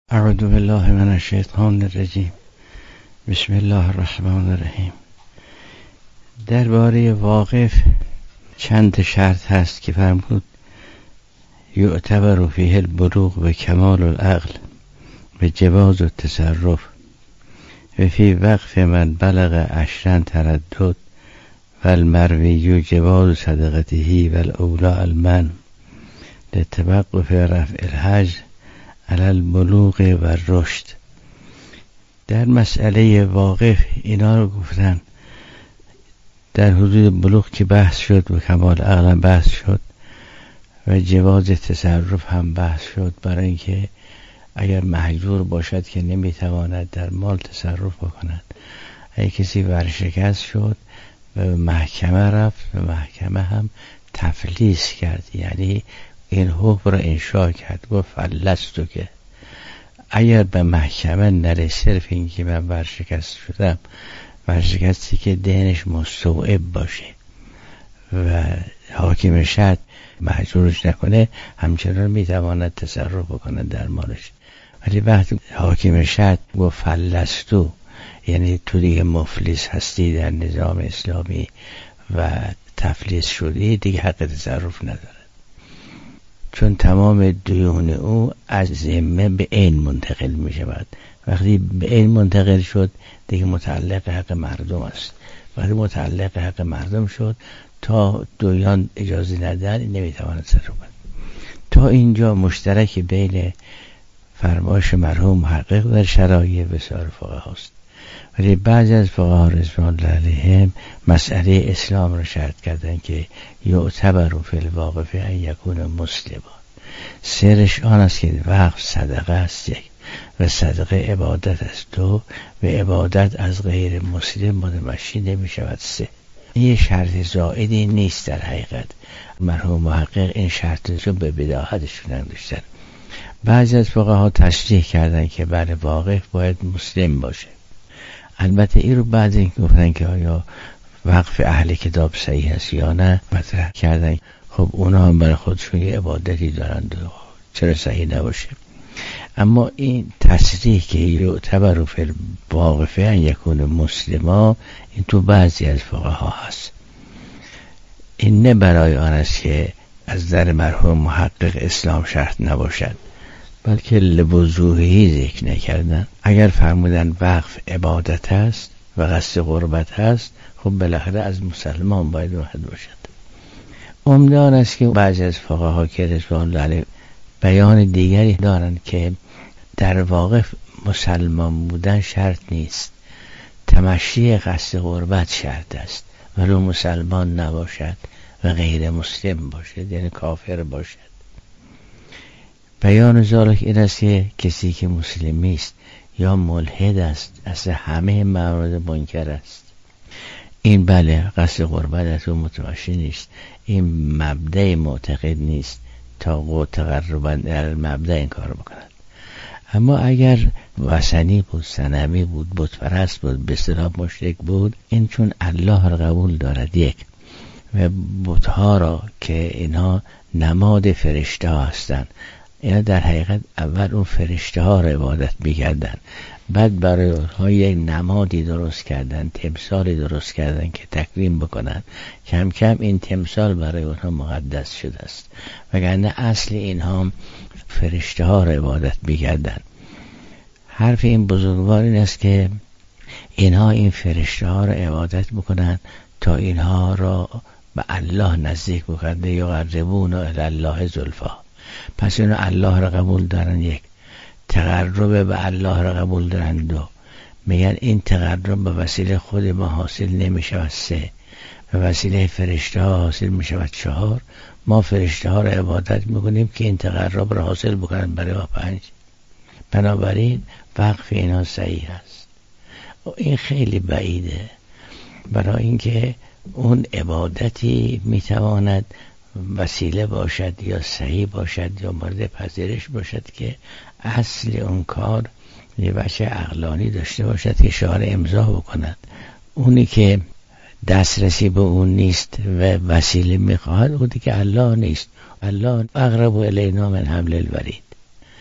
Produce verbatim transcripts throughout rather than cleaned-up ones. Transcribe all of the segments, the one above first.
اعوذ بالله من الشیطان الرجیم. بسم الله الرحمن الرحیم. درباره واقف چند شرط هست که فرمود یعتبر فیه البلوغ و کمال العقل و جواز التصرف و فی وقف من بلغ عشرا تردد و المروی جواز صدقته و الاولا المن لتوقف رفع الحج علی البلوغ و رشد. در مسئله واقف اینا رو گفتن. در حدود بلوغ که بحث شد و کمال عقل بحث شد و جواز تصرف هم بحث شد، برای اینکه اگر مهجور باشد که نمیتواند در مال تصرف بکند. اگر کسی ورشکست شد و محکمه رفت و محکمه هم تفلیس کرد، یعنی این حکم را انشاء کرد، گفت فلستو، که اگر به محکمه نره صرف این که من ورشکست شدم، ورشکستی که دینش مستوعب باشه و حاکم شد محجورش نکنه، همچنان میتواند تصرف بکنه در مالش. ولی وقتی حاکم شد گفت فلستو، یعنی تو دیگه مفلس هستی در نظام اسلامی و تفلیس شدی، دیگه حق تصرف نداره، چون تمام دیون او از ذمه به عین منتقل می شود. وقتی به عین منتقل شد دیگه متعلق حق مردم است. وقتی متعلق حق مردم شد، تا دویان اجازه ندن نمی تواند تصرف کند. تا اینجا مشترک بین فرمایش مرحوم محقق در شرایع بسیار فقها است. ولی بعضی از فقها رضوان الله علیهم مسئله اسلام را شرط کردن که یعتبر فی الواقف ان یکون مسلما. سرش آن است که وقف صدقه است یک و صدقه عبادت است دو و عبادت از غیر مسلم متمشی نمی شود سه. این یه شرط زائدی نیست در حقیقت. مرحوم محقق این شرط رو به بداهتشون انداشتن. بعضی از فقها تصریح کردن که بله واقف باید مسلم باشه. البته این رو بعد این گفتن که آیا وقف اهل کتاب صحیح است یا نه مطرح کردن. خب اونا هم برای خودشون یه عبادتی دارند، چرا صحیح نباشه؟ اما این تصریح که یعتبر فی الواقف ان یکون مسلما، این تو بعضی از فقها هست. این نه برای آن است که از در مرحوم محقق اسلام شرط نباشد، بلکه لوضوحی ذکر نکردن. اگر فرمودن وقف عبادت است و قصد قربت است، خب بالاخره از مسلمان باید واحد باشد. عمده آن است که بعضی از فقها که رضوان الله علیهم بیان دیگری دارند که در واقف مسلمان بودن شرط نیست، تمشی قصد قربت شرط است، ولی مسلمان نباشد و غیر مسلم باشد، یعنی کافر باشد. بیان ذالک این است که کسی که مسلمی است یا ملحد است، اصلا همه موارد منکر است، این بله قصد قربت از او متمشی نیست، این مبدأ معتقد نیست تا قوت تقربا در مبدأ این کار بکند. اما اگر وثنی بود، صنمی بود، بت پرست بود، به اصطلاح مشرک بود، این چون الله را قبول دارد یک و بت‌ها را که اینها نماد فرشته ها هستند، اینا در حقیقت اول اون فرشته ها را عبادت می‌کردن، بعد برای اونها یک نمادی درست کردن، تمثالی درست کردن که تکریم بکنن. کم کم این تمثال برای اونها مقدس شده است، وگرنه اصل اینها فرشته ها را عبادت می‌کردن. حرف این بزرگوار این است که اینها این فرشته ها را عبادت بکنن تا اینها را به الله نزدیک بکنن، یقربون الی الله زلفا. پس اینو الله را قبول دارن یک، تقرب به الله را قبول دارن دو، میگن این تقرب به وسیله خود ما حاصل نمی شود سه، به وسیله فرشته ها حاصل می شود چهار، ما فرشته ها را عبادت میکنیم که این تقرب را حاصل بکنن برای ما پنج. بنابراین وقف اینا صحیح است. این خیلی بعیده، برای اینکه اون عبادتی میتواند وسیله باشد یا صحیح باشد یا مورد پذیرش باشد که اصل اون کار یه بچه عقلانی داشته باشد که شعار امضا بکند. اونی که دسترسی به اون نیست و وسیله میخواهد، او دیگه الله نیست. الله اقرب الینا من حبل الورید.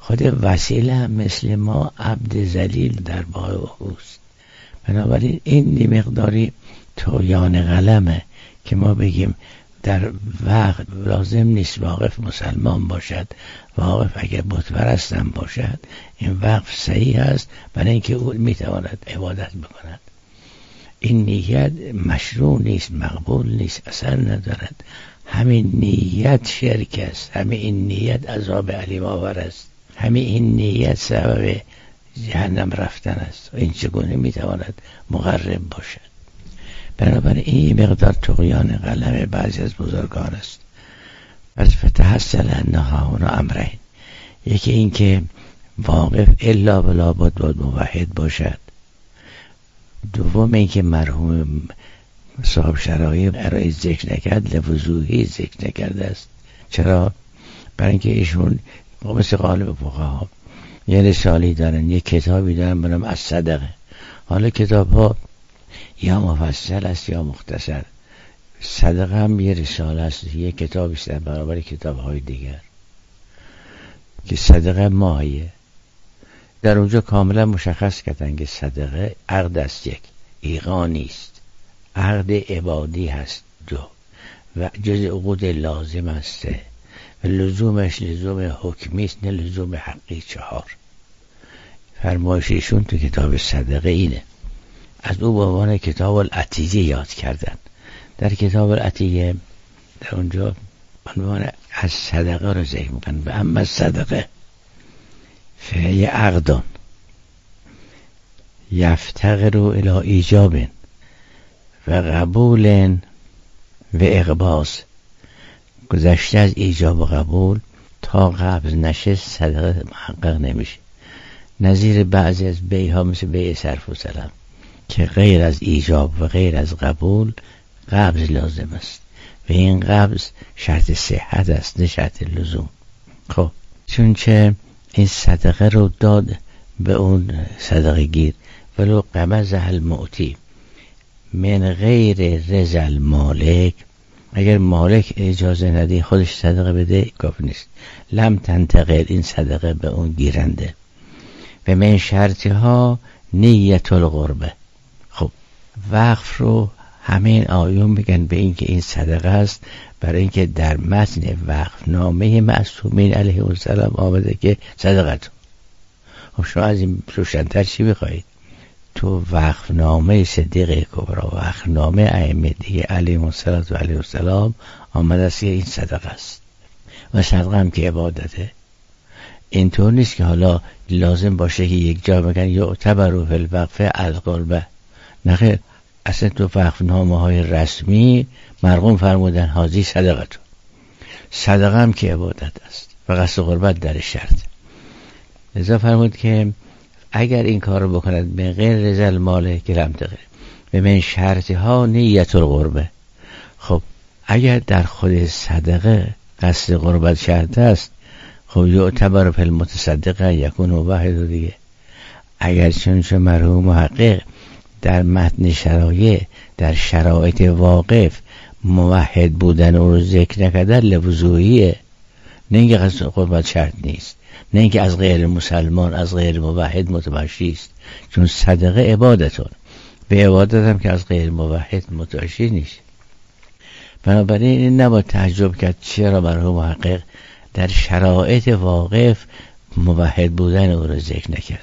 خود وسیله هم مثل ما عبد ذلیل در باغ اوست. بنابراین این مقداری طغیان قلمه که ما بگیم در وقت لازم نیست واقف مسلمان باشد، واقف اگر بت پرستم باشد، این وقف صحیح است برای اینکه او میتواند عبادت بکند. این نیت مشروع نیست، مقبول نیست، اثر ندارد. همین نیت شرک است، همین این نیت عذاب علیم آور است، همین این نیت سبب جهنم رفتن است. این چگونه میتواند مقرب باشد؟ بنابراین این مقدار طغیان قلم بعضی از بزرگان است. پس فتحصل انها هنا امرین، یکی این که واقف الا بلا بود بود موحد باشد. دوم این که مرحوم صاحب شرایط ارائه ذکر نکرد، لوضوحی ذکر نکرده است. چرا؟ برای اینکه ایشون مثل غالب فقها یه رسالی دارن، یه کتابی دارن برام از صدقه. حالا کتاب ها یا مفصل است یا مختصر. صدقه هم یه رساله است، یه کتابی است در برابر کتاب های دیگر که صدقه ماهیه. در اونجا کاملا مشخص کردن که صدقه عقد است، یک ایقا نیست، عقد عبادی هست دو، و جز عقود لازم است سه، و لزومش لزوم حکمی است نه لزوم حقی چهار. فرمایششون تو کتاب صدقه اینه. از او به عنوان کتاب العطیه یاد کردن. در کتاب العطیه در اونجا عنوان از صدقه رو ذکر میکنن. و اما صدقه فهی عقدان یفتقر الی ایجاب و قبول و اقباض، گذشته از ایجاب و قبول تا قبض نشه صدقه محقق نمیشه. نظیر بعضی از بیع ها مثل بیع صرف و سلم که غیر از ایجاب و غیر از قبول قبض لازم است و این قبض شرط صحت است نه شرط لزوم. خب چون که این صدقه رو داد به اون صدقه گیر، ولو قبض المعطی من غیر رضا المالک، اگر مالک اجازه نده خودش صدقه بده کافی نیست. لم تنتقل این صدقه به اون گیرنده. و من شرطها نیت القربه. خب وقف رو همین آیون میگن به این که این صدقه است، برای اینکه در متن وقف نامه معصومین علیه السلام آمده که صدقتون. خب شما از این روشن‌تر چی بخواهید؟ تو وقف نامه صدیق کبرا، وقف نامه ائمه دیگه علیهم السلام و علیه السلام آمده است که این صدقه است و صدقه هم که عبادته. اینطور نیست که حالا لازم باشه که یک جا بگن یعتبر فی الوقف القربه. نخیر، اصلا تو وقف نامه های رسمی مرقوم فرمودن حاضی صدقتون. صدقه هم که عبادت است و قصد قربت در شرط. لذا فرمود که اگر این کار رو بکند به غیر رضا المال که لم تقر به من شرطها نیت القربه. خب اگر در خود صدقه قصد قربت شرط است، خب یعتبر فی المتصدق یکون واحد دیگه. اگر چون مرحوم محقق در متن شرایع در شرایط واقف موحد بودن او رو ذکر نکردن لوضوحیه، نه اینکه قصد قربت شرط نیست، نه اینکه از غیر مسلمان از غیر موحد متمشی است. چون صدقه عبادتون، به عبادت هم که از غیر موحد متمشی نیست. بنابراین این نباید تعجب کرد چرا مرحوم محقق در شرایط واقف موحد بودن او را ذکر نکردن.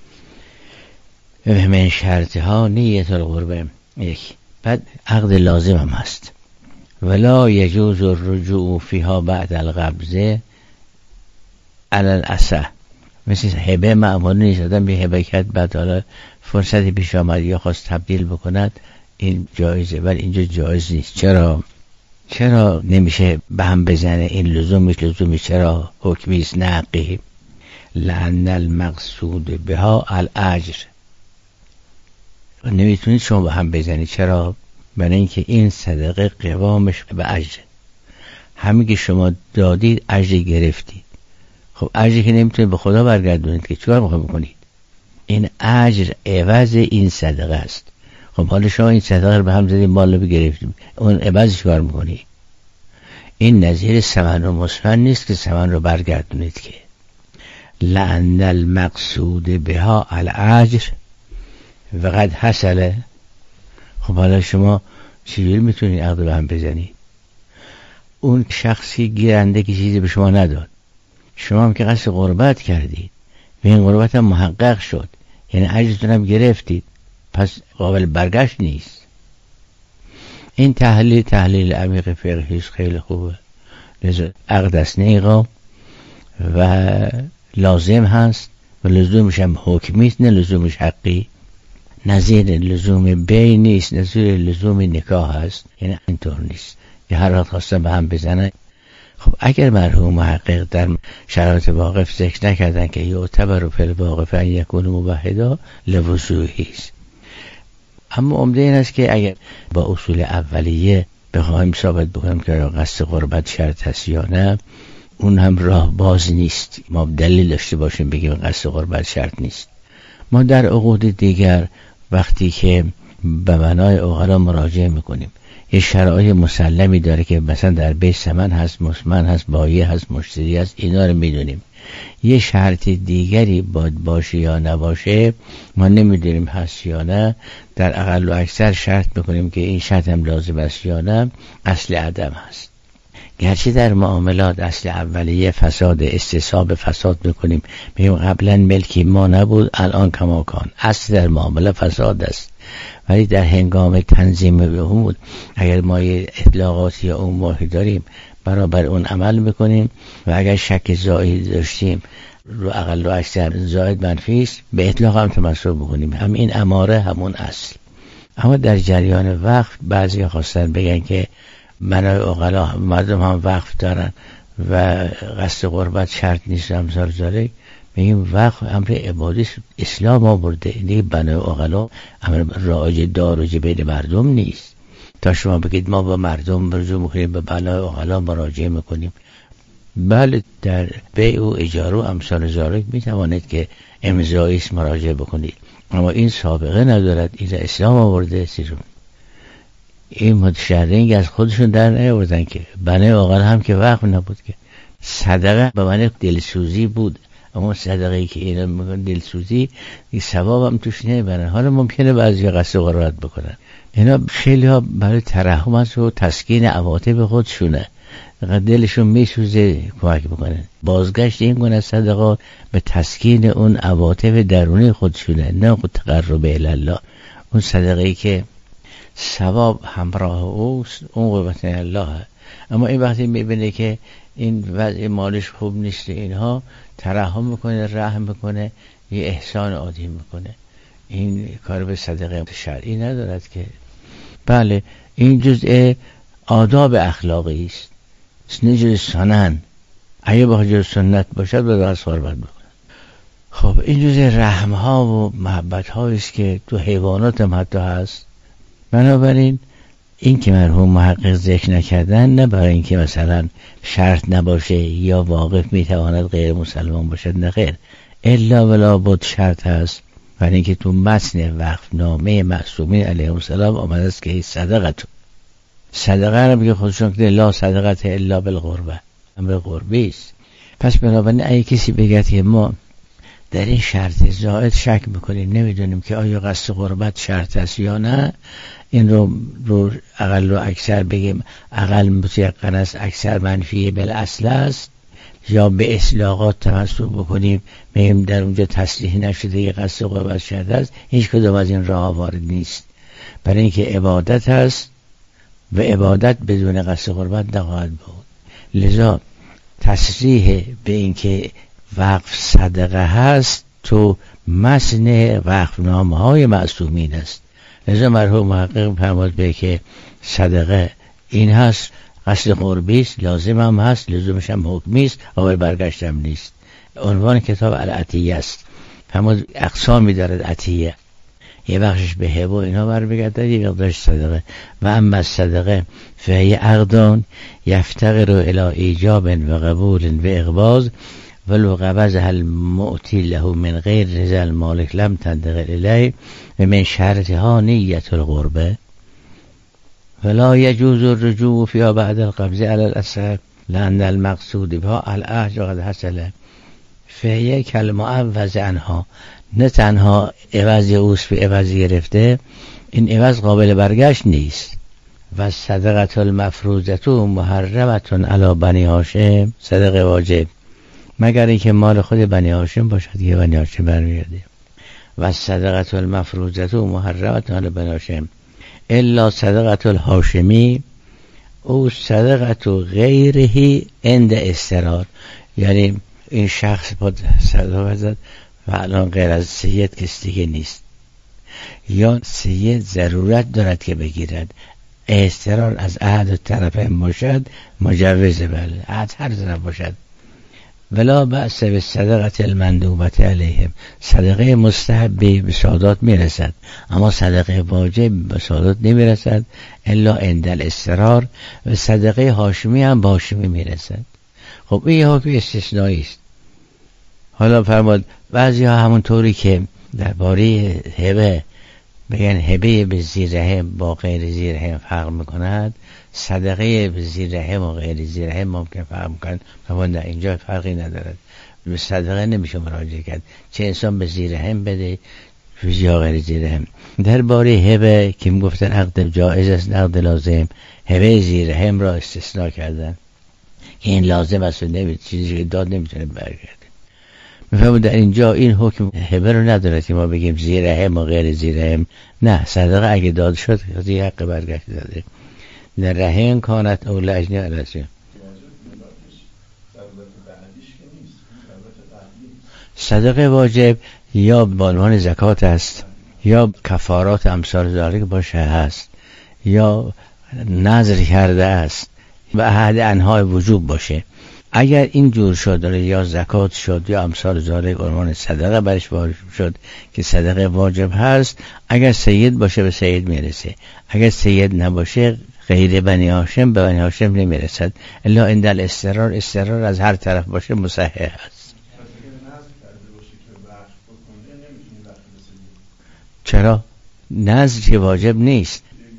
و من شرطها نیت القربه یک. بعد عقد لازم هم هست. ولا یجوز الرجوع فیها بعد القبضه علی الاصح. مثل هبه معمول نیست، آدم به هبه کرد بعد حالا فرصتی پیش آمد یا خواست تبدیل بکند، این جایزه، ولی اینجا جایز نیست. چرا؟ چرا نمیشه به هم بزنه؟ این لزومش لزومش چرا حکمیست نه حقی؟ لأن المقصود بها الاجر. نمیتونید شما به هم بزنید. چرا؟ برای اینکه این صدقه قوامش به اجر، همین که شما دادید اجر گرفتید. خب اجری که نمیتونید به خدا برگردونید که چیکار میخواید بکنید؟ این اجر عوض این صدقه است. خب حالا شما این صدقه رو به هم زدید، مال رو بگرفتید، اون عوض چیکار میکنی؟ این نظیر ثمن و مسمن نیست که ثمن رو برگردونید که. لأن المقصود بها الاجر و قد حصل. خب حالا شما چجوری میتونید عقد به هم بزنید؟ اون شخصی گیرنده که چیزی به شما نداد، شما هم که قصد قربت کردید و این قربت هم محقق شد، یعنی اجرتون هم گرفتید، پس قابل برگشت نیست. این تحلیل تحلیل عمیق فقهیش خیلی خوبه. لذا عقد است نیقا و لازم هست و لزومش هم حکمی است، نه لزومش حقی. نظیر لزوم بی نیست، نظیر لزوم نکاح هست، یعنی اینطور نیست که هر وقت خواستن به هم بزنن. خب اگر مرحوم محقق در شرایط واقف ذکر نکردن که یعتبر فی الواقف ان یکون موحدا لوضوحی است، اما عمده این است که اگر با اصول اولیه بخوایم ثابت بکنیم که قصد قربت شرط هست یا نه، اون هم راه باز نیست. ما دلیل داشته باشیم بگیم قصد قربت شرط نیست. ما در عقود دیگر وقتی که به بنای عقلا مراجعه میکنیم، یه شرایط مسلمی داره که مثلا در بیت ثمن هست، مسمن هست، بایع هست، مشتری هست، اینا رو میدونیم. یه شرط دیگری باید باشه یا نباشه ما نمیدونیم هست یا نه، در اقل و اکثر شرط بکنیم که این شرط هم لازم است یا نه، اصل عدم هست. گرچه در معاملات اصل اولیه فساد، استصحاب فساد بکنیم، بگیم قبلا ملکی ما نبود الان کماکان، اصل در معامله فساد است. ولی در هنگام تنظیم بهود اگر ما یه اطلاقاتی یا اموری داریم برابر اون عمل میکنیم و اگر شک زائد داشتیم رو اقل و اکثر زائد منفی است به اطلاق هم تمسک بکنیم، هم این اماره همون اصل. اما در جریان وقف بعضی خواستن بگن که بنای عقلا مردم هم وقف دارن و قصد قربت شرط نیست، امثال ذالک. میگیم وقف امر عبادی اسلام آورده، دیگه بنای عقلا امر رایج داروج بین مردم نیست. تا شما بگید ما با مردم رجوع میکنیم به بنای عقلا مراجعه میکنیم، بله در بیع و اجاره و امثال ذالک میتوانید که امضایی مراجعه بکنید، اما این سابقه ندارد، این اسلام آورده. سیرون این متشرعین از خودشون در نیاوردن که بنای عقلا هم که وقف نبود، که صدقه به معنی دلسوزی بود، اما صدقه‌ای که اینا میگن دلسوزی، این ثواب هم توش نمیبرن. حالا ممکنه بعضی قصد قربت بکنن، اینا خیلی ها برای ترحم است و تسکین عواطف خودشونه، دلشون میسوزه کمک بکنن. بازگشت این گونه صدقات به تسکین اون عواطف درونی خودشونه، نه تقرب الی الله. اون صدقه‌ای که ثواب همراه اوست اون قربت الله. اما این وقتی میبینه که این وضع مالش خوب نیست، اینها ترحم میکنه، رحم میکنه، یه احسان عادی میکنه، این کار به صدقه شرعی ندارد که. بله این جزء آداب اخلاقی است، نه جزء سنن. اگه با جزء سنت باشد به راست قربت بکنه. خب این جزء رحم ها و محبت هایی است که تو حیوانات هم حتی هست. بنابراین این که مرحوم محقق ذکر نکردن نه برای اینکه مثلا شرط نباشه یا واقف میتواند غیر مسلمان باشد، نه خیر، الا ولا بود شرط هست. برای اینکه تو متن وقف نامه معصومین علیهم السلام آمده است که صدقه تو صدقه رو میگه خودشون که لا صدقه الا بالقربه، امر قربی است. پس بنابراین اگه کسی بگه که ما در این شرط زائد شک میکنیم، نمیدونیم که آیا قصد قربت شرط است یا نه، این رو رو اقل و اکثر بگیم اقل متیقن است، اکثر منفی بالاصل است، یا به اصلاحات تمسک بکنیم بگیم در اونجا تصریح نشده یه قصد قربت شرط است، هیچ کدام از این راه وارد نیست. برای اینکه عبادت هست و عبادت بدون قصد قربت نخواهد بود. لذا تصریح به اینکه وقف صدقه هست تو متن وقف نامه های معصومین است. لذا مرحوم محقق فرمود به که صدقه این هست، قصد قربی است، لازم هم هست، لزومش هم حکمی است، قابل برگشت هم نیست. عنوان کتاب العطیه است. فرمود اقسامی دارد عطیه، یه بخشش به هبه و اینا برمیگرده، یه مقدارش صدقه. و اما صدقه فهی عقدان یفتقر الی ایجاب و قبول و اقباض ولو قبضها المعطی له من غیر رضا المالک لم تنتقل الیه و من شرطها نیت القربه فلا یجوز الرجوع فيها بعد القبض على الاصح لأن المقصود بها العهد قد حصل فهیه کلمه عوض عنها، نه تنها عوض اوست به عوض گرفته، این عوض قابل برگشت نیست. و صدقه المفروضه محرمه علی بنی هاشم، صدقه واجب مگر اینکه مال خود بنی هاشم باشد که بنی هاشم برمیگرده. و صدقه المفروضه محرمه علی بنی هاشم الا صدقه الهاشمی او صدقه غیره عند استرار. یعنی این شخص با صدقه زد و الان غیر از سید کسی دیگه نیست، یا سید ضرورت دارد که بگیرد، استرار از احد طرفین باشد مجوزه، بله احد هر طرف باشد. ولا بأس به صدقه المندوبه علیهم، صدقه مستحبی به سادات میرسد، اما صدقه واجب به سادات نمیرسد الا عند الاضطرار. و صدقه هاشمی هم به هاشمی میرسد. خب این یه حکم استثنایی است. حالا فرمود بعضی ها همون طوری که درباره هبه بگن هبه به زیر رحم با غیر زیر رحم فرق میکند، صدقه به زیر رحم و غیر زیر رحم ممکن فرق میکند. فرمود در اینجا فرقی ندارد، به صدقه نمیشه مراجعه کرد، چه انسان به زیر رحم بده یا غیر زیر رحم. درباره هبه که میگفتن عقد جایز است عقد لازم، هبه زیر رحم را استثناء کردن که این لازم است و نمی چیزی که داد نمیتونه برگرده. میفهمون در اینجا این حکم هبه رو ندارد که ما بگیم زیر رحم و غیر زیر رحم، نه، صدقه اگه داد شد خیلی حق برگشت داده. در رحم کانت اول اجنی عرصه صدقه واجب یا به عنوان زکات است، یا کفارات امثال ذالک باشه هست، یا نذر کرده است و احد انهای وجوب باشه. اگر این جور شد یا زکات شد یا امثال ذالک عنوان صدقه برش واجب شد که صدقه واجب هست. اگر سید باشه به سید میرسه، اگر سید نباشه غیر بنی هاشم به بنی هاشم نمیرسد الا عند الاضطرار. اضطرار از هر طرف باشه مصحح هست. چرا؟ نذر که واجب نیست،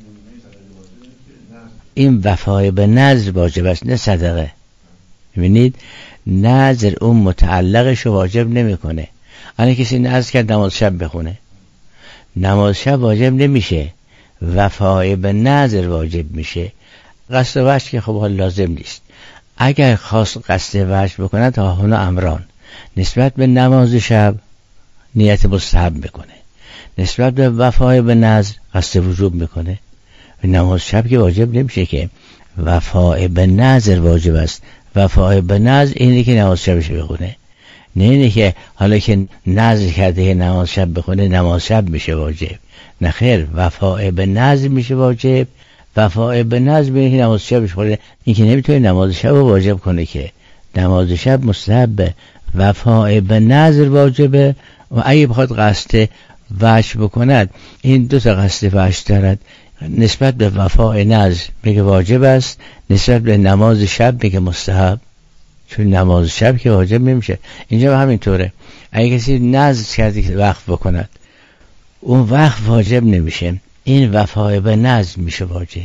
این وفای به نذر واجب است نه صدقه. ببینید نذر اون متعلقش واجب نمیکنه. الان کسی نذر کرد نماز شب بخونه، نماز شب واجب نمیشه، وفای به نذر واجب میشه. قصد وجه که خب لازم نیست. اگر خواست قصد وجه بکنه تا هنا امران، نسبت به نماز شب نیت مستحب بکنه، نسبت به وفای به نذر قصد وجوب میکنه. نماز شب که واجب نمیشه که، وفای به نذر واجب است. وفای به نذر اینه که نماز شبش بخونه، نه اینه که حالا که نذر کرده نماز شب بخونه نماز شب میشه واجب. نه خیر، وفای به نذر میشه واجب. وفای به نذر اینه که نماز شبش بخونه. این که نمیتونه نماز شب واجب کنه که، نماز شب مستحبه، وفای به نذر واجبه. و اگه بخواد قصد وجه بکند، این دو تا قصد وجه دارد. نسبت به وفای نذر میگه واجب است، نسبت به نماز شب میگه مستحب، چون نماز شب که واجب نمیشه. اینجا همینطوره، اگه کسی نذر کرده که وقف بکند اون وقف واجب نمیشه، این وفای به نذر میشه واجب.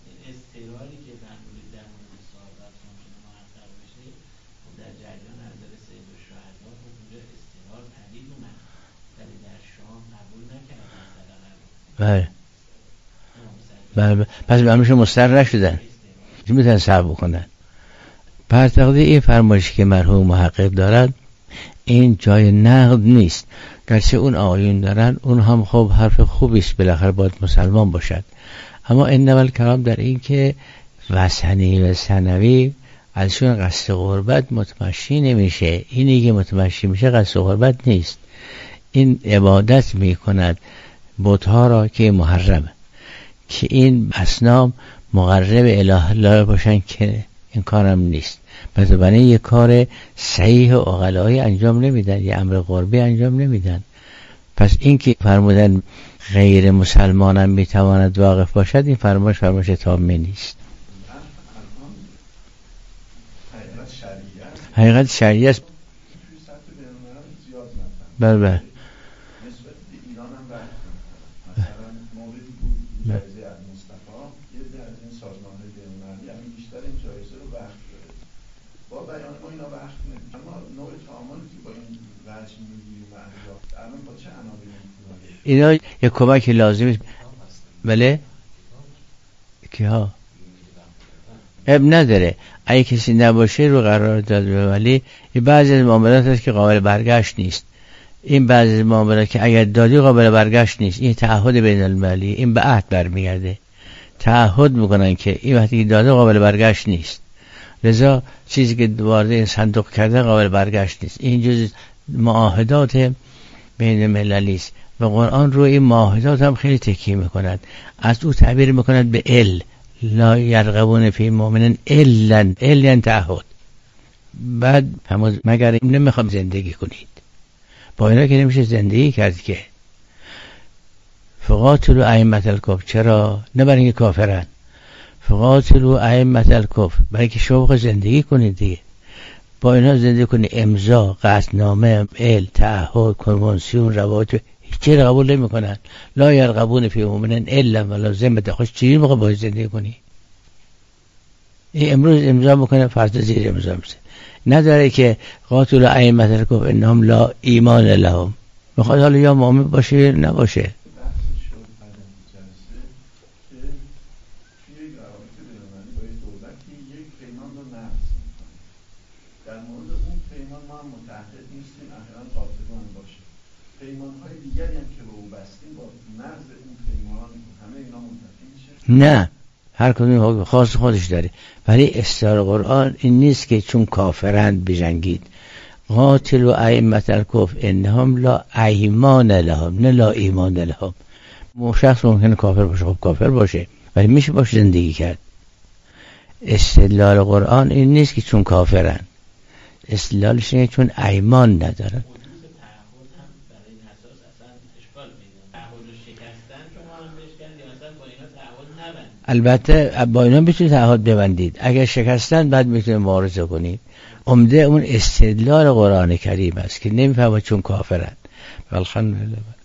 بله بله، پس به همیشه مستر نشدن، میتونن صبر بکنن. پر تقدیر این فرمایشی که مرحوم محقق دارد این جای نقد نیست، گرچه اون آیون دارن اون هم خب حرف خوبی است، بالاخره باید مسلمان باشد. اما انما الکلام در این که وثنی و ثنوی ازشون قصد قربت متمشی نمیشه. اینی که متمشی میشه قصد قربت نیست، این عبادت میکند بت‌ها را که محرمه، که این اصنام مقرب اله الله باشن که این کارم نیست. پس بنابراین یک کار صحیح و عقلایی انجام نمیدن، یه امر قربی انجام نمیدن. پس این که فرمودن غیر مسلمانم میتواند واقف باشد، این فرمایش فرمایش تامه نیست. حقیقت شرعی است. بله بله با بیان ما اینا وقت نمید، اما نوع تعاملی که با این اینا یک کمک لازمی. بله که ها اب نداره اگه کسی نباشه رو قرار داد، ولی این بعضی از معاملات هست که قابل برگشت نیست. این بعضی از معاملات که اگر دادی قابل برگشت نیست. این تعهد بین المللی، این به عهد برمیگرده. تعهد میکنن که این وقتی که داده قابل برگشت نیست، لذا چیزی که وارد این صندوق کرده قابل برگشت نیست. این جز معاهدات بین المللی است و قرآن رو این معاهدات هم خیلی تکیه میکند. از او تعبیر میکند به ال لا یرغبون فی مؤمن الا الا تعهد. بعد هم مگر این نمیخوام زندگی کنید، با اینا که نمیشه زندگی کرد که. فقاتلوا ائمة الکفر، چرا؟ نه برای اینکه کافرن. فقاتلوا ائمة الکفر برای اینکه شوق زندگی کنید دیگه. با اینا زندگی کنید. امضا، قطعنامه، ال، تعهد، کنوانسیون، روابط هیچی رو قبول نمی کنن. لا یرغبون فی مؤمن الا ولا ذمة. خوش چیزی موقع باید زندگی کنی؟ این امروز امضا میکنه، فردا زیر امضا میشه. نداره که قاتل ائمة الکفر انهم لا ایمان لهم. میخواد حالا یا مؤمن باشه نباشه. نه، هر کدوم خاص خودش داره، ولی استعاره قرآن این نیست که چون کافرند بجنگید. قاتل و ائمة الکفر انهم لا ایمان لهم، نه لا ایمان لهم. شخص ممکنه کافر باشه، خب کافر باشه، ولی میشه باشه زندگی کرد. استدلال قرآن این نیست که چون کافرند، استدلالش اینه چون ایمان ندارن. البته با اینا میتونید تعهد ببندید، اگر شکستن بعد میتونید مبارزه کنید. عمده اون استدلال قرآن کریم است که نمیفهمه چون کافرن. الحمدلله.